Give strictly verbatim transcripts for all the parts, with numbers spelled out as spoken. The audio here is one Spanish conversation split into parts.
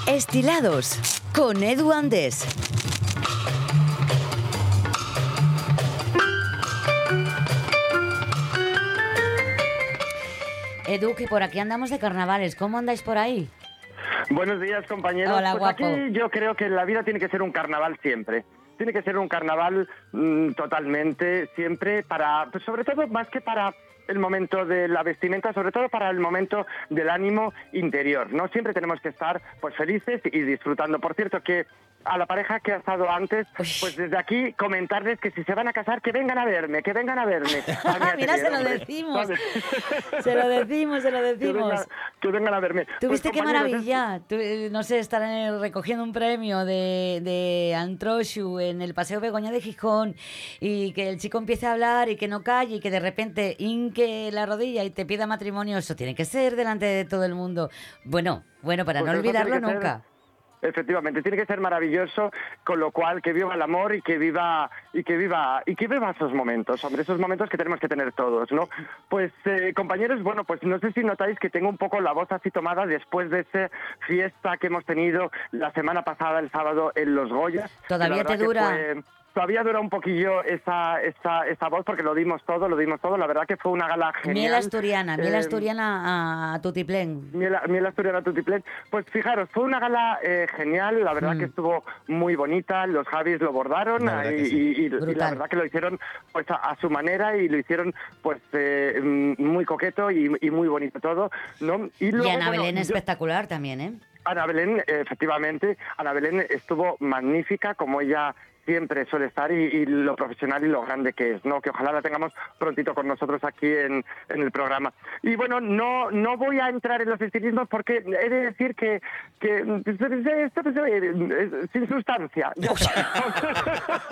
Estilados con Edu Andés. Edu, que por aquí andamos de carnavales. ¿Cómo andáis por ahí? Buenos días, compañeros. Hola, pues guapo. Aquí yo creo que la vida tiene que ser un carnaval siempre. Tiene que ser un carnaval mmm, totalmente, siempre, para, pues sobre todo más que para el momento de la vestimenta, sobre todo para el momento del ánimo interior, ¿no? Siempre tenemos que estar pues felices y disfrutando. Por cierto, que a la pareja que ha estado antes, pues desde aquí comentarles que si se van a casar, que vengan a verme, que vengan a verme. Ah, mira, se lo hombre, decimos. ¿sabes? Se lo decimos, se lo Que, decimos. venga, que vengan a verme. ¿Tuviste Pues, qué compañeros, maravilla? Tú, eh, no sé, estar en el- recogiendo un premio de, de Antroxu en el Paseo Begoña de Gijón y que el chico empiece a hablar y que no calle y que de repente hinque la rodilla y te pida matrimonio, eso tiene que ser delante de todo el mundo. Bueno, bueno, para Pues no eso olvidarlo tiene que ser- nunca. Efectivamente, tiene que ser maravilloso, con lo cual que viva el amor y que viva y que viva y que viva esos momentos, hombre, esos momentos que tenemos que tener todos, ¿no? Pues eh, compañeros, bueno, pues no sé si notáis que tengo un poco la voz así tomada después de esa fiesta que hemos tenido la semana pasada, el sábado, en Los Goyas. que la Todavía verdad te que dura. fue- Todavía dura un poquillo esa, esa, esa voz porque lo dimos todo, lo dimos todo. La verdad que fue una gala genial. Miel asturiana, miel Eh, asturiana a, a tutiplén. Miel, miel asturiana tutiplén. Pues fijaros, fue una gala eh, genial, la verdad Mm. que estuvo muy bonita, los Javis lo bordaron La verdad y, que sí. y- y- y Brutal. la verdad que lo hicieron pues a, a su manera y lo hicieron pues eh, mm, muy coqueto y, y muy bonito todo, ¿no? Y luego, Ana bueno, Belén yo- espectacular también, ¿eh? Ana Belén, eh, efectivamente, Ana Belén estuvo magnífica, como ella siempre suele estar, y, y lo profesional y lo grande que es, ¿no? Que ojalá la tengamos prontito con nosotros aquí en, en el programa. Y bueno, no no voy a entrar en los estilismos porque he de decir que, que esto pues, eh, sin sustancia. Ya está.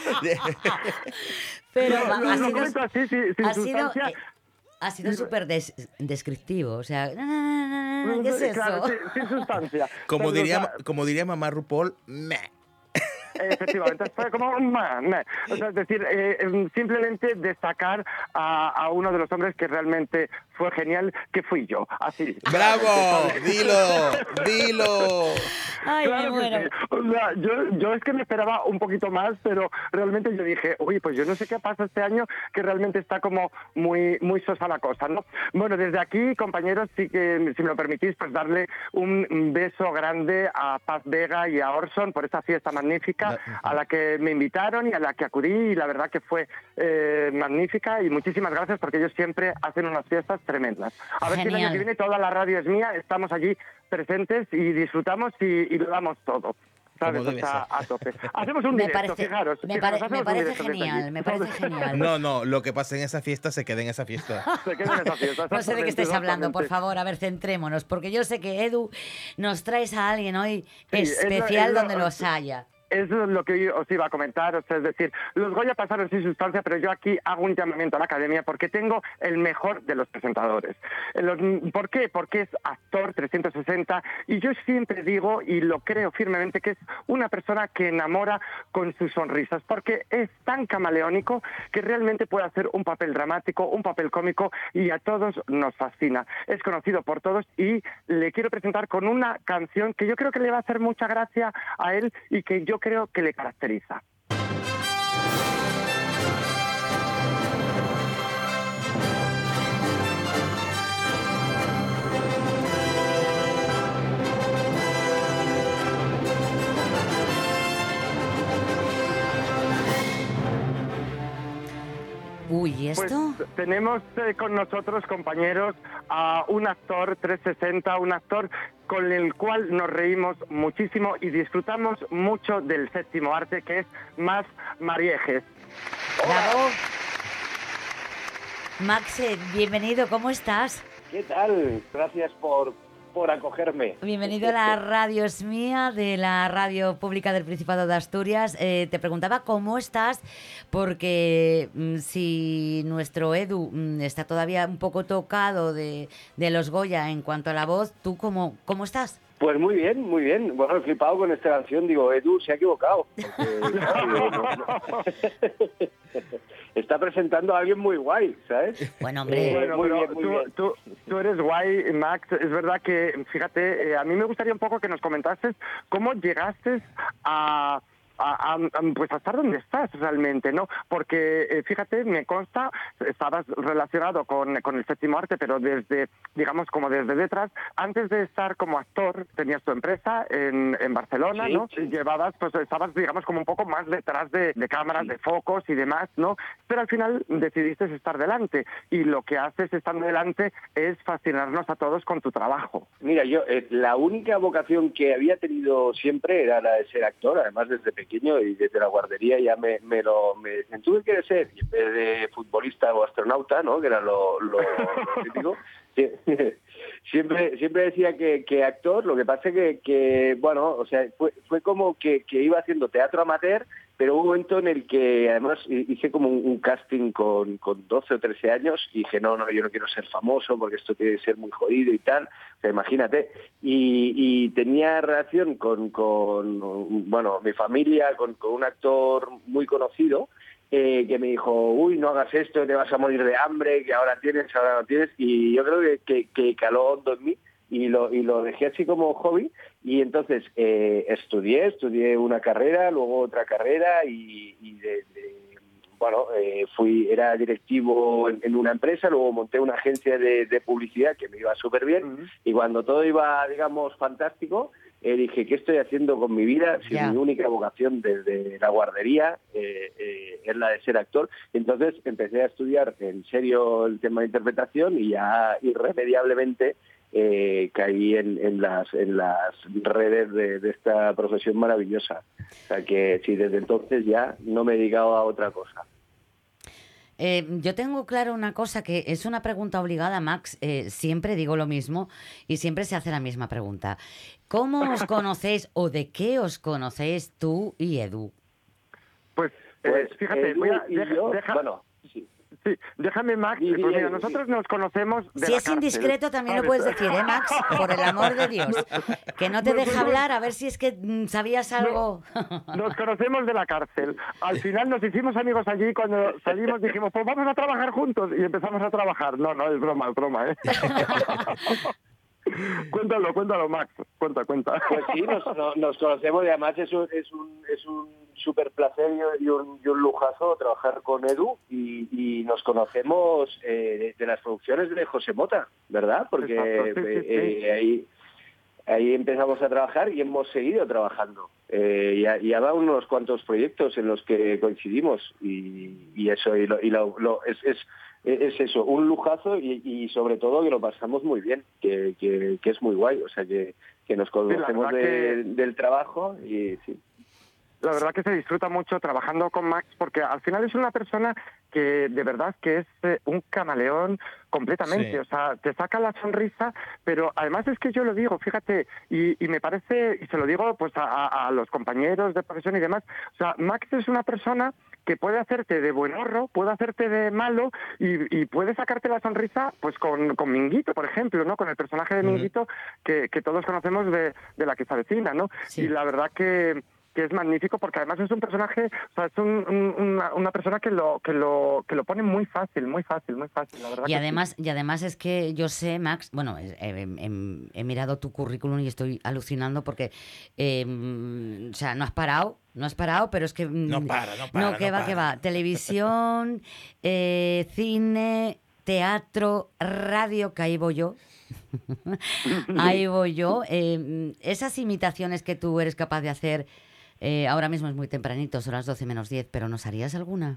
Pero Lo- va- lo- ha lo sido, comento así, sin, sin ha sido, sustancia. eh, ha sido súper des- descriptivo, o sea, ¿qué es eso? Claro, sin, sin sustancia. Como ¿Sabes? O diría, sea, como diría mamá RuPaul, meh. Efectivamente, fue como ma, ma. O sea, es decir, eh, eh, simplemente destacar a, a uno de los hombres que realmente fue genial, que fui yo, así. ¡Bravo! ¡Dilo! ¡Dilo! Ay, Claro me que muero. sí. O sea, yo, yo es que me esperaba un poquito más, pero realmente yo dije, uy, pues yo no sé qué pasa este año, que realmente está como muy muy sosa la cosa, ¿no? Bueno, desde aquí, compañeros, sí que, si me lo permitís, pues darle un beso grande a Paz Vega y a Orson por esta fiesta magnífica a la que me invitaron y a la que acudí, y la verdad que fue eh, magnífica, y muchísimas gracias porque ellos siempre hacen unas fiestas tremendas. A ver si el año Genial. que viene toda la radio es mía, estamos allí presentes y disfrutamos y, y lo damos todo. ¿Sabes? Como debe O sea, ser. a tope. Hacemos un Me directo, parece, fijaros. me, fijaros, pare- me hacemos un parece directo desde genial, allí. me parece genial. No, no, lo que pase en esa fiesta se queda en esa fiesta. Se queda en esa fiesta, No sé de qué estáis exactamente, hablando, por exactamente. favor, a ver, centrémonos, porque yo sé que Edu nos traes a alguien hoy Sí, es lo- especial es lo- donde los haya. Eso es lo que os iba a comentar, o sea, es decir, los Goya pasaron sin sustancia, pero yo aquí hago un llamamiento a la Academia porque tengo el mejor de los presentadores. En los- ¿Por qué? Porque es actor trescientos sesenta y yo siempre digo, y lo creo firmemente, que es una persona que enamora con sus sonrisas, porque es tan camaleónico que realmente puede hacer un papel dramático, un papel cómico, y a todos nos fascina. Es conocido por todos y le quiero presentar con una canción que yo creo que le va a hacer mucha gracia a él y que yo creo que le caracteriza. Uy, ¿y Pues esto? tenemos eh, con nosotros, compañeros, a un actor trescientos sesenta, un actor con el cual nos reímos muchísimo y disfrutamos mucho del séptimo arte, que es Mas Mariejes. Bravo. Maxe, bienvenido, ¿cómo estás? ¿Qué tal? Gracias por, por acogerme. Bienvenido a la radio es mía, de la radio pública del Principado de Asturias. Eh, te preguntaba cómo estás, porque mm, si nuestro Edu mm, está todavía un poco tocado de, de los Goya en cuanto a la voz, ¿tú cómo, cómo estás? Pues muy bien, muy bien. Bueno, he flipado con esta canción. Digo, Edu se ha equivocado. Porque, claro, digo, no, no. Está presentando a alguien muy guay, ¿sabes? Bueno, hombre. Eh, Bueno, muy pero bien, muy tú, bien. Tú, tú eres guay, Max. Es verdad que, fíjate, eh, a mí me gustaría un poco que nos comentases cómo llegaste a... A, a, pues a estar donde estás realmente, ¿no? Porque, eh, fíjate, me consta, estabas relacionado con, con el séptimo arte, pero desde, digamos, como desde detrás, antes de estar como actor, tenías tu empresa en, en Barcelona, Sí, ¿no? sí. Llevabas, pues estabas, digamos, como un poco más detrás de, de cámaras, sí, de focos y demás, ¿no? Pero al final decidiste estar delante, y lo que haces estando delante es fascinarnos a todos con tu trabajo. Mira, yo, eh, la única vocación que había tenido siempre era la de ser actor, además desde pequeño y desde la guardería ya me, me lo me decían, ¿tú qué quieres ser? Y en vez de futbolista o astronauta, ¿no? Que era lo, lo, lo típico, siempre siempre decía que, que actor. Lo que pasa es que, que, bueno, o sea, fue, fue como que, que iba haciendo teatro amateur, pero hubo un momento en el que además hice como un, un casting con, con doce o trece años y dije, no, no, yo no quiero ser famoso porque esto tiene que ser muy jodido y tal, o sea, imagínate. Y, y tenía relación con, con, bueno, mi familia, con, con un actor muy conocido, eh, que me dijo, uy, no hagas esto, te vas a morir de hambre, que ahora tienes, ahora no tienes, y yo creo que, que, que caló hondo en mí. Y lo, y lo dejé así como hobby, y entonces eh, estudié, estudié una carrera, luego otra carrera, y, y de, de, bueno, eh, fui, era directivo en, en una empresa, luego monté una agencia de, de publicidad que me iba súper bien, uh-huh. Y cuando todo iba, digamos, fantástico, eh, dije, ¿qué estoy haciendo con mi vida? Si yeah. mi única vocación desde la guardería eh, eh, es la de ser actor. Entonces empecé a estudiar en serio el tema de interpretación y ya irremediablemente Eh, caí en, en, las, en las redes de, de esta profesión maravillosa. O sea que sí, desde entonces ya no me he dedicado a otra cosa. Eh, yo tengo claro una cosa que es una pregunta obligada, Max. Eh, siempre digo lo mismo y siempre se hace la misma pregunta. ¿Cómo os conocéis o de qué os conocéis tú y Edu? Pues, pues eh, fíjate, Edu voy a, y deja, yo, deja, bueno, sí. Sí, déjame, Max, Sí, pues mira, sí, nosotros sí. nos conocemos de Si la es cárcel, indiscreto también ¿sabes? lo puedes decir, ¿eh, Max? Por el amor de Dios. Que no te deja hablar, a ver si es que mm, sabías algo. No, nos conocemos de la cárcel. Al final nos hicimos amigos allí, cuando salimos dijimos, pues vamos a trabajar juntos, y empezamos a trabajar. No, no, es broma, es broma, ¿eh? Cuéntalo, cuéntalo, Max. Cuenta, cuenta. Pues sí, nos, nos, nos conocemos y además es un, es un, es un súper placer y un, y un lujazo trabajar con Edu y, y nos conocemos eh, de las producciones de José Mota, ¿verdad? Porque Exacto, sí, sí, sí. Eh, ahí, ahí empezamos a trabajar y hemos seguido trabajando. Eh, y, ha, y ha dado unos cuantos proyectos en los que coincidimos y, y eso, y, lo, y lo, lo, es... es es eso, un lujazo y, y sobre todo que lo pasamos muy bien, que, que, que es muy guay, o sea que, que nos conocemos sí, de, que... del trabajo y sí. La verdad que se disfruta mucho trabajando con Max porque al final es una persona que de verdad que es eh, un camaleón completamente, sí. O sea, te saca la sonrisa, pero además es que yo lo digo, fíjate, y, y me parece, y se lo digo pues a, a los compañeros de profesión y demás, o sea, Max es una persona que puede hacerte de buenorro, puede hacerte de malo y, y puede sacarte la sonrisa pues con, con Minguito, por ejemplo, ¿no? Con el personaje de Minguito que, que todos conocemos de, de La que se avecina, ¿no? Sí. Y la verdad que que es magnífico porque además es un personaje, o sea, es un, un, una, una persona que lo que lo que lo pone muy fácil, muy fácil, muy fácil, la verdad. Y que además, sí. y además es que yo sé, Max, bueno, he, he, he, he mirado tu currículum y estoy alucinando porque, eh, o sea, no has parado, no has parado, pero es que no para, no para, no que no va, para. que va, televisión, eh, cine, teatro, radio, que ahí voy yo. Ahí voy yo. Eh, esas imitaciones que tú eres capaz de hacer. Eh, ahora mismo es muy tempranito, son las doce menos diez, pero ¿nos harías alguna?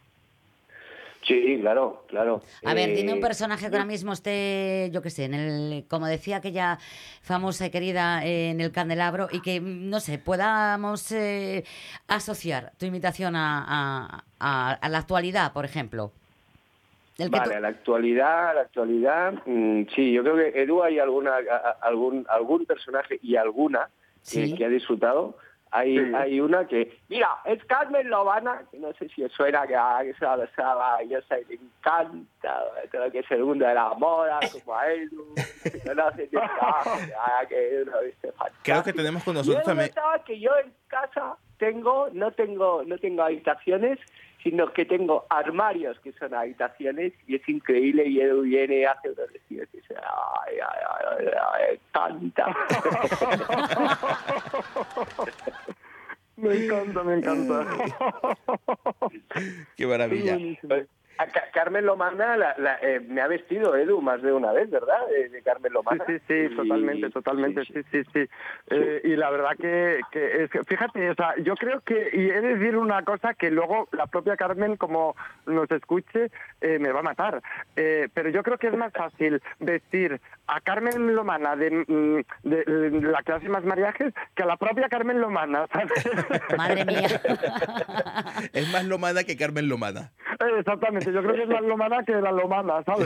Sí, claro, claro. A eh, ver, dime un eh, personaje que ahora mismo esté, yo qué sé, en el, como decía aquella famosa y querida, eh, en el candelabro, y que, no sé, podamos eh, asociar tu imitación a, a, a, a la actualidad, por ejemplo. El vale, tú... a la actualidad, a la actualidad, mmm, sí, yo creo que Edu hay alguna, a, a, algún, algún personaje y alguna ¿Sí? eh, que ha disfrutado. Hay, Sí. hay una que, mira, es Carmen Lomana, que no sé si os suena, que a que esa esa maravillosa y le encanta todo lo que es el mundo de la moda, como a Edu, que conoce, que trabaja, que Edu lo viste fantástico. Creo que tenemos con Y nosotros Edu también. notaba que yo en casa tengo, no tengo, no tengo habitaciones, sino que tengo armarios que son habitaciones, y es increíble, y Edu viene, hace unos vestidos y dice, ay, ay, ay, ay, canta. Me encanta, me encanta. Qué maravilla. Pues, a Ca- Carmen Lomana la, la, eh, me ha vestido Edu más de una vez, ¿verdad? De, de Carmen Sí, Lomana. sí, sí, Y- totalmente, totalmente, sí, sí, sí. sí, sí. Eh, y la verdad que, que es que, fíjate, o sea, yo creo que, y he de decir una cosa que luego la propia Carmen, como nos escuche, eh, me va a matar. Eh, pero yo creo que es más fácil vestir a Carmen Lomana de, mm, de, de la que hace más mariajes que a la propia Carmen Lomana, ¿sabes? Madre mía. Es más lomana que Carmen Lomana. Eh, Exactamente, yo creo que es más lomana que la lomana, ¿sabes?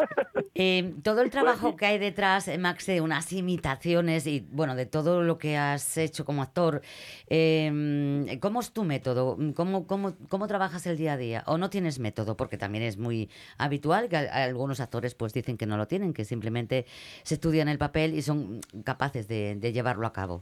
Eh, todo el Pues trabajo sí. que hay detrás, eh, Max, de unas imitaciones y, bueno, de todo lo que has hecho como actor, eh, ¿cómo es tu método? ¿Cómo, cómo, ¿Cómo trabajas el día a día? ¿O no tienes método? Porque también es muy habitual que a- algunos actores pues dicen que no lo tienen, que simplemente se estudian el papel y son capaces de, de llevarlo a cabo.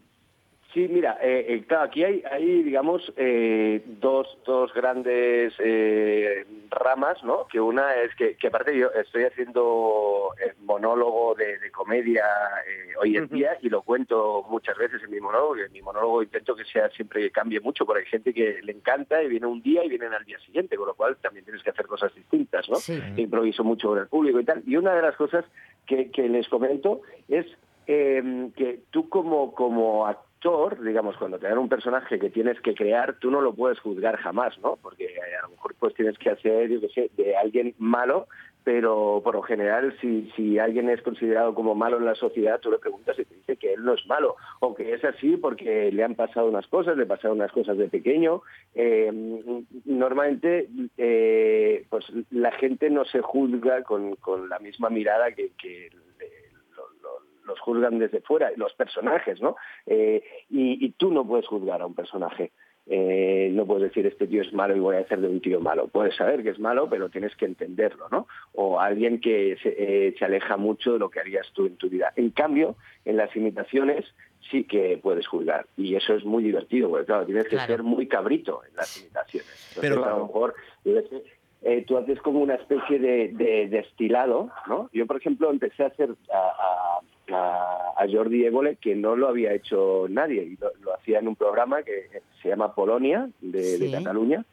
Sí, mira, eh, eh, claro, aquí hay, hay digamos, eh, dos, dos grandes eh, ramas, ¿no? Que una es que, que aparte yo estoy haciendo eh, monólogo de, de comedia eh, hoy en Ujú. día, y lo cuento muchas veces en mi monólogo, que en mi monólogo intento que sea siempre que cambie mucho, porque hay gente que le encanta y viene un día y vienen al día siguiente, con lo cual también tienes que hacer cosas distintas, ¿no? Sí. Improviso mucho con el público y tal. Y una de las cosas que, que les comento es eh, que tú como, como actor, digamos, cuando te dan un personaje que tienes que crear, tú no lo puedes juzgar jamás, ¿no? Porque eh, a lo mejor pues tienes que hacer, yo qué sé, de alguien malo, pero por lo general si, si alguien es considerado como malo en la sociedad, tú le preguntas y te dice que él no es malo, o que es así porque le han pasado unas cosas, le pasaron unas cosas de pequeño. Eh, normalmente eh, pues la gente no se juzga con, con la misma mirada que, que le- lo- lo- los juzgan desde fuera, los personajes, ¿no? Eh, y, y tú no puedes juzgar a un personaje. Eh, no puedes decir este tío es malo y voy a hacer de un tío malo. Puedes saber que es malo, pero tienes que entenderlo, ¿no? O alguien que se, eh, se aleja mucho de lo que harías tú en tu vida. En cambio, en las imitaciones sí que puedes juzgar, y eso es muy divertido, porque claro, tienes que Claro. ser muy cabrito en las imitaciones. Entonces, Pero- a lo mejor, yo qué sé, eh, tú haces como una especie de, de destilado, ¿no? Yo, por ejemplo, empecé a hacer a, a, a, a Jordi Évole, que no lo había hecho nadie, y lo, lo hacía en un programa que se llama Polonia, de, Sí. de Cataluña,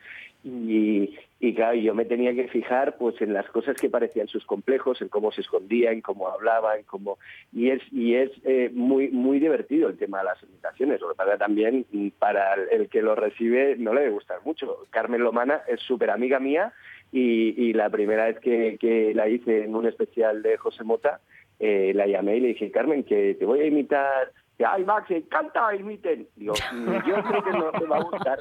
y, y claro, yo me tenía que fijar pues en las cosas que parecían sus complejos, en cómo se escondía, en cómo hablaba, en cómo... Y es, y es eh, muy, muy divertido el tema de las imitaciones. Lo que pasa también, para el que lo recibe no le gusta mucho. Carmen Lomana es súper amiga mía, y, y la primera vez que, que la hice en un especial de José Mota, eh, la llamé y le dije, Carmen, que te voy a imitar. Y, ay, Max, encanta, imiten. Digo, yo creo que no te va a gustar.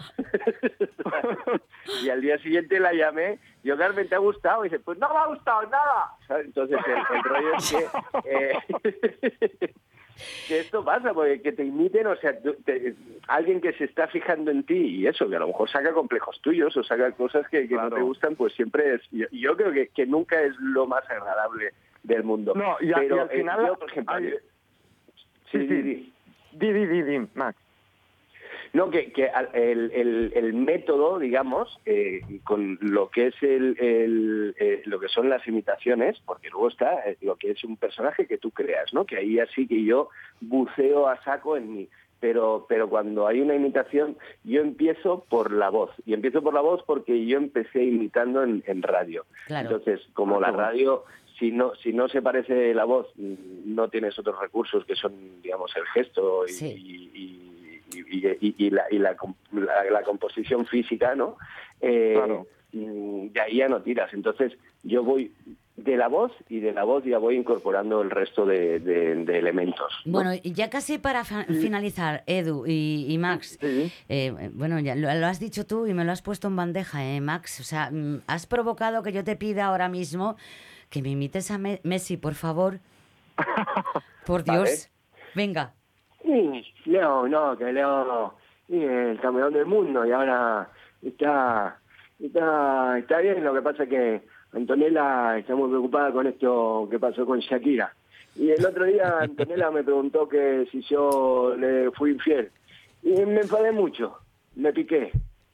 Y al día siguiente la llamé, yo, Carmen, ¿te ha gustado? Y dice, pues no me ha gustado nada. ¿Sabes? Entonces el, el rollo es que... Eh, que esto pasa, porque que te imiten, o sea, tú- te- alguien que se está fijando en ti y eso, que a lo mejor saca complejos tuyos o saca cosas que, que Claro. no te gustan, pues siempre es, yo, yo creo que, que nunca es lo más agradable del mundo. No, y, a- Pero y al eh, final... yo, por ejemplo, hay- yo- Sí, sí, sí. di, di. Di, di, di, di, Max. No, que, que al- el, el- el método, digamos, eh, con lo que es el, el, eh, lo que son las imitaciones, porque luego está eh, lo que es un personaje que tú creas, ¿no? Que ahí así que yo buceo a saco en mí. Pero, pero cuando hay una imitación, yo empiezo por la voz. Y empiezo por la voz porque yo empecé imitando en, en radio. Claro. Entonces, como Ah, la qué bueno. radio, si no, si no se parece la voz, mm, no tienes otros recursos que son, digamos, el gesto y, Sí. y- y- y, y- y la, y la, com- la- la composición física, ¿no? Eh, Claro. mm, de ahí ya no tiras. Entonces, yo voy de la voz, y de la voz ya voy incorporando el resto de, de- de elementos, ¿no? Bueno, y ya casi para fa- finalizar, Edu y, y Max, Sí. eh, bueno, ya lo, lo has dicho tú y me lo has puesto en bandeja, ¿eh, Max? O sea, mm, has provocado que yo te pida ahora mismo que me imites a Me- Messi, por favor. Por Vale. Dios. Venga. Y Leo, no, que Leo es el campeón del mundo y ahora está, está, está bien. Lo que pasa es que Antonella está muy preocupada con esto que pasó con Shakira. Y el otro día Antonella me preguntó que si yo le fui infiel. Y me enfadé mucho, me piqué.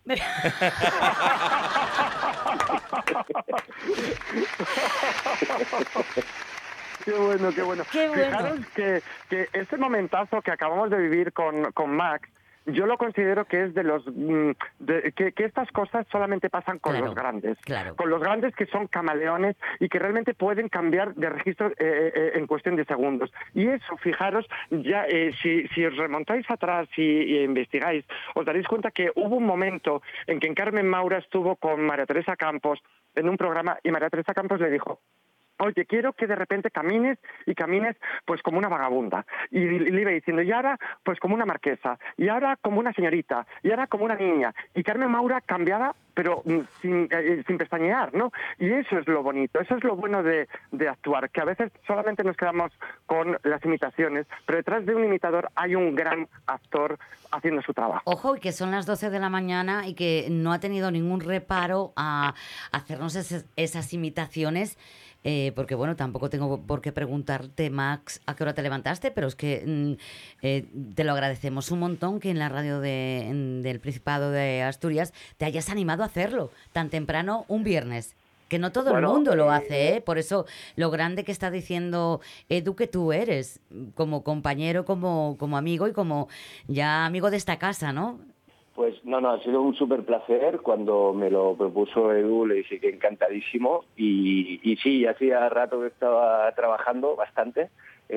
Qué bueno, qué bueno. Qué bueno. Fijaros que, que ese momentazo que acabamos de vivir con, con Max, yo lo considero que es de los... mm, de- que, que estas cosas solamente pasan con Claro, los grandes. claro. Con los grandes que son camaleones y que realmente pueden cambiar de registro eh, eh, en cuestión de segundos. Y eso, fijaros, ya eh, si, si os remontáis atrás y, y investigáis, os daréis cuenta que hubo un momento en que Carmen Maura estuvo con María Teresa Campos en un programa y María Teresa Campos le dijo: oye, quiero que de repente camines y camines pues como una vagabunda. Y le iba diciendo, y ahora pues como una marquesa, y ahora como una señorita, y ahora como una niña. Y Carmen Maura cambiaba, pero mm, sin, eh, sin pestañear, ¿no? Y eso es lo bonito, eso es lo bueno de, de actuar, que a veces solamente nos quedamos con las imitaciones, pero detrás de un imitador hay un gran actor haciendo su trabajo. Ojo, y que son las doce de la mañana y que no ha tenido ningún reparo a hacernos esas, esas imitaciones. Eh, porque bueno, tampoco tengo por qué preguntarte, Max, a qué hora te levantaste, pero es que mm, eh, te lo agradecemos un montón que en la radio de, en- del Principado de Asturias te hayas animado a hacerlo tan temprano un viernes. Que no todo Bueno, el mundo lo eh, hace, ¿eh? Por eso lo grande que está diciendo Edu que tú eres, como compañero, como, como amigo y como ya amigo de esta casa, ¿no? Pues no, no, ha sido un súper placer. Cuando me lo propuso Edu le dije que encantadísimo y, y sí, hacía rato que estaba trabajando bastante,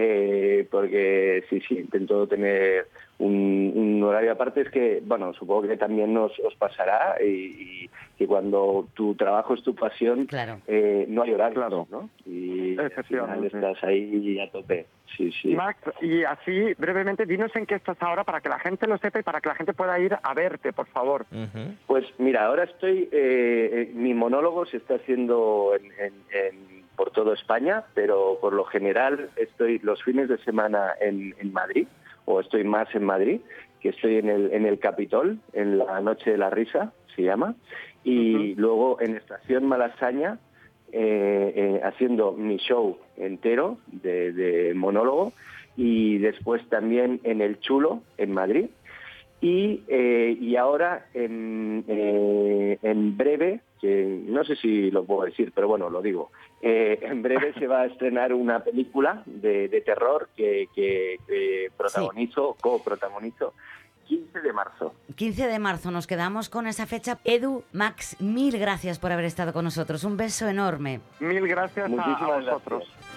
eh, porque sí, sí, intento tener un, un horario aparte. Es que, bueno, supongo que también nos os pasará y, y que cuando tu trabajo es tu pasión, Claro. eh, no hay horario, Claro. ¿no? Y al final Efectivamente. estás ahí a tope. Sí, sí. Max, y así brevemente, dinos en qué estás ahora para que la gente lo sepa y para que la gente pueda ir a verte, por favor. Ujú. Pues mira, ahora estoy, eh, eh, mi monólogo se está haciendo en, en- en- por toda España, pero por lo general estoy los fines de semana en, en Madrid, o estoy más en Madrid, que estoy en el, en el Capitol, en la Noche de la Risa, se llama, y Ujú. luego en Estación Malasaña, eh, eh, haciendo mi show entero de, de monólogo, y después también en El Chulo, en Madrid. Y, eh, y ahora, en, eh, en breve, que no sé si lo puedo decir, pero bueno, lo digo, eh, en breve se va a estrenar una película de, de terror que, que, que protagonizo, coprotagonizo, quince de marzo. quince de marzo nos quedamos con esa fecha. Edu, Max, mil gracias por haber estado con nosotros. Un beso enorme. Mil gracias a, a Muchísimas vosotros. gracias.